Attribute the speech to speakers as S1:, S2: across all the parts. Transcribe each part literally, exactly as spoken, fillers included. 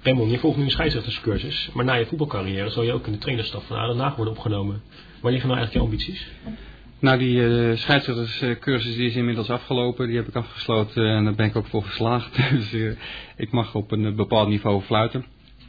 S1: Raymond, je volgt nu een scheidsrechterscursus, maar na je voetbalcarrière zal je ook in de trainerstaf van A D Den Haag worden opgenomen. Waar liggen nou eigenlijk je ambities?
S2: Nou, die uh, scheidsrechterscursus die is inmiddels afgelopen, die heb ik afgesloten en daar ben ik ook voor geslaagd. Dus uh, ik mag op een bepaald niveau fluiten.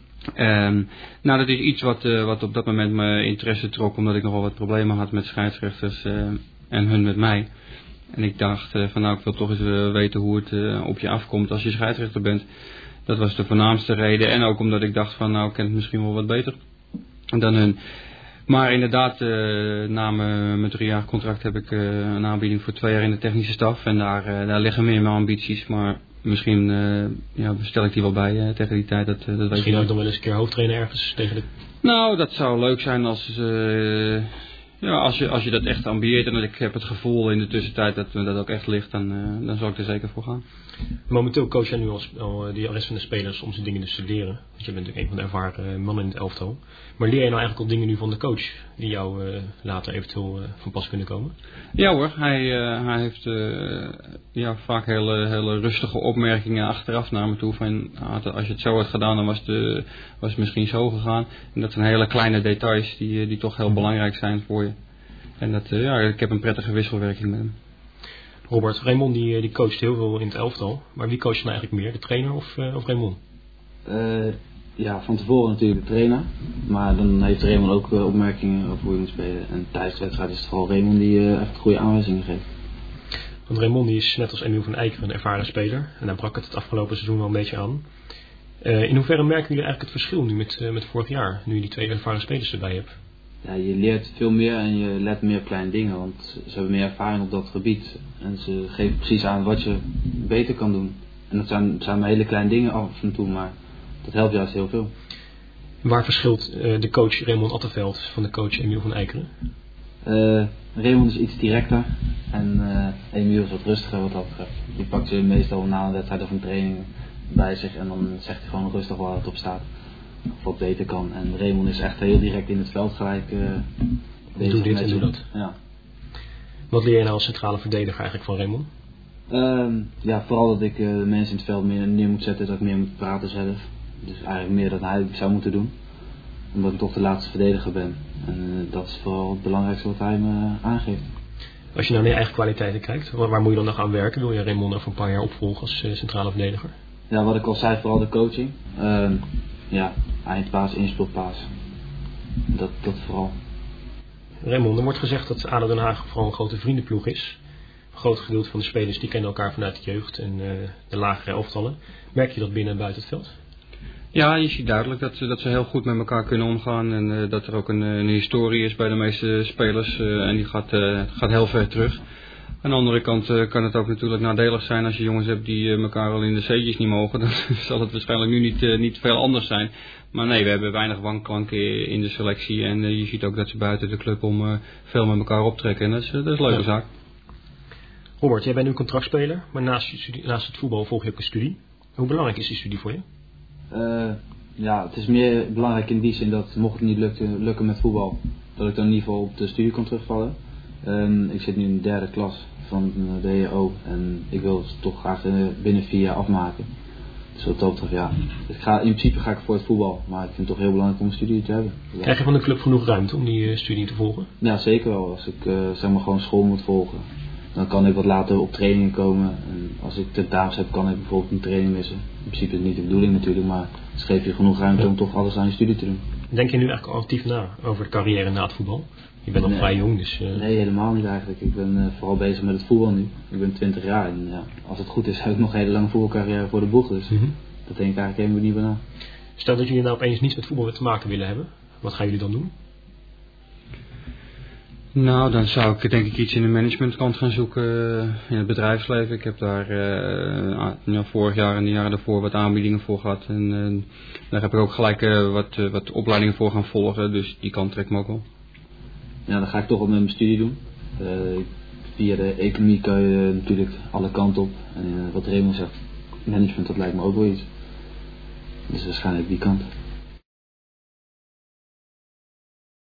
S2: Um, nou, dat is iets wat, uh, wat op dat moment mijn interesse trok, omdat ik nogal wat problemen had met scheidsrechters uh, en hun met mij. En ik dacht uh, van nou, ik wil toch eens uh, weten hoe het uh, op je afkomt als je scheidsrechter bent. Dat was de voornaamste reden. En ook omdat ik dacht van nou, ik ken het misschien wel wat beter dan hun. Maar inderdaad, uh, na mijn drie jaar contract heb ik uh, een aanbieding voor twee jaar in de technische staf. En daar, uh, daar liggen meer mijn ambities. Maar misschien uh, ja, stel ik die wel bij uh, tegen die tijd. Dat, uh, dat
S1: misschien ook nog wel eens een keer hoofdtrainer ergens tegen de...
S2: Nou, dat zou leuk zijn als... Uh, Ja, als je, als je dat echt ambieert en ik heb het gevoel in de tussentijd dat dat ook echt ligt, dan, uh, dan zal ik er zeker voor gaan.
S1: Momenteel coach jij nu al, al die rest van de spelers om zijn dingen te studeren. Want je bent natuurlijk een van de ervaren mannen in het elftal. Maar leer je nou eigenlijk al dingen nu van de coach die jou uh, later eventueel uh, van pas kunnen komen?
S2: Ja hoor, hij, uh, hij heeft uh, ja, vaak hele, hele rustige opmerkingen achteraf naar me toe. Van, als je het zo had gedaan, dan was, de, was het misschien zo gegaan. En dat zijn hele kleine details die, die toch heel belangrijk zijn voor je. En dat, uh, ja, ik heb een prettige wisselwerking met hem.
S1: Robert, Raymond die, die coacht heel veel in het elftal. Maar wie coacht nou eigenlijk meer? De trainer of, uh, of Raymond?
S3: Uh, ja, van tevoren natuurlijk de trainer. Maar dan heeft Raymond ook uh, opmerkingen over hoe je moet spelen. En tijdens de wedstrijd is het vooral Raymond die uh, echt goede aanwijzingen geeft.
S1: Want Raymond die is net als Emiel van Eijker een ervaren speler. En daar brak het het afgelopen seizoen wel een beetje aan. Uh, in hoeverre merken jullie eigenlijk het verschil nu met, uh, met vorig jaar? Nu je die twee ervaren spelers erbij hebt.
S3: Ja, je leert veel meer en je let meer op kleine dingen, want ze hebben meer ervaring op dat gebied. En ze geven precies aan wat je beter kan doen. En dat zijn, zijn maar hele kleine dingen af en toe, maar dat helpt juist heel veel.
S1: Waar verschilt uh, de coach Raymond Attenveld van de coach Emiel van Eijkeren?
S3: Uh, Raymond is iets directer en uh, Emiel is wat rustiger wat dat betreft. Die pakt je meestal na een wedstrijd of een training bij zich en dan zegt hij gewoon rustig waar het op staat. Of wat beter kan. En Raymond is echt heel direct in het veld gelijk uh, bezig.
S1: Doe dit
S3: met
S1: en doe dat.
S3: Ja.
S1: Wat leer je nou als centrale verdediger eigenlijk van Raymond?
S3: Uh, ja, vooral dat ik uh, de mensen in het veld meer neer moet zetten, dat ik meer moet praten zelf. Dus eigenlijk meer dan hij zou moeten doen. Omdat ik toch de laatste verdediger ben. En uh, dat is vooral het belangrijkste wat hij me aangeeft.
S1: Als je nou naar je eigen kwaliteiten kijkt, waar, waar moet je dan nog aan werken? Wil je Raymond over een paar jaar opvolgen als uh, centrale verdediger?
S3: Ja, wat ik al zei, vooral de coaching. Uh, ja, eindpaas, inspeelpaas. Dat, dat vooral.
S1: Raymond, er wordt gezegd dat A D Den Haag vooral een grote vriendenploeg is. Een groot gedeelte van de spelers die kennen elkaar vanuit de jeugd en uh, de lagere elftallen. Merk je dat binnen en buiten het veld?
S2: Ja, je ziet duidelijk dat ze, dat ze heel goed met elkaar kunnen omgaan. En uh, dat er ook een, een historie is bij de meeste spelers. Uh, en die gaat, uh, gaat heel ver terug. Aan de andere kant uh, kan het ook natuurlijk nadelig zijn als je jongens hebt die uh, elkaar al in de C'tjes niet mogen. Dan zal het waarschijnlijk nu niet, uh, niet veel anders zijn. Maar nee, we hebben weinig wanklanken in de selectie. En uh, je ziet ook dat ze buiten de club om uh, veel met elkaar optrekken. En dat is, uh, dat is een leuke ja. zaak.
S1: Robert, jij bent nu contractspeler. Maar naast, je studie, naast het voetbal volg je ook een studie. Hoe belangrijk is die studie voor je?
S3: Uh, ja, het is meer belangrijk in die zin dat mocht het niet lukken, lukken met voetbal, dat ik dan in ieder geval op de studie kan terugvallen. Um, ik zit nu in de derde klas van de E O en ik wil het toch graag binnen vier jaar afmaken. Dus wat dat betreft, ja. Ik ga, in principe ga ik voor het voetbal, maar ik vind het toch heel belangrijk om een studie te hebben.
S1: Krijg je van de club genoeg ruimte om die uh, studie te volgen?
S3: Ja, zeker wel. Als ik uh, zeg maar gewoon school moet volgen, dan kan ik wat later op trainingen komen. En als ik tentamens heb, kan ik bijvoorbeeld een training missen. In principe is het niet de bedoeling natuurlijk, maar het geeft je genoeg ruimte ja. om toch alles aan je studie te doen.
S1: Denk je nu eigenlijk actief na over de carrière na het voetbal? Je bent nog
S3: nee,
S1: vrij jong, dus... Uh...
S3: Nee, helemaal niet eigenlijk. Ik ben uh, vooral bezig met het voetbal nu. Ik ben twintig jaar en ja, als het goed is heb ik nog een hele lange voetbalcarrière voor de boeg. Dus mm-hmm. dat denk ik eigenlijk helemaal niet meer na.
S1: Stel dat jullie nou opeens niets met voetbal te maken willen hebben. Wat gaan jullie dan doen?
S2: Nou, dan zou ik denk ik iets in de managementkant gaan zoeken uh, in het bedrijfsleven. Ik heb daar uh, uh, vorig jaar en de jaren daarvoor wat aanbiedingen voor gehad. En uh, daar heb ik ook gelijk uh, wat, uh, wat opleidingen voor gaan volgen. Dus die kant trekt me ook wel.
S3: Ja, dan ga ik toch wel met mijn studie doen. Uh, via de economie kan je uh, natuurlijk alle kanten op. En uh, wat Raymond zegt, management, dat lijkt me ook wel iets. Dus waarschijnlijk die kant.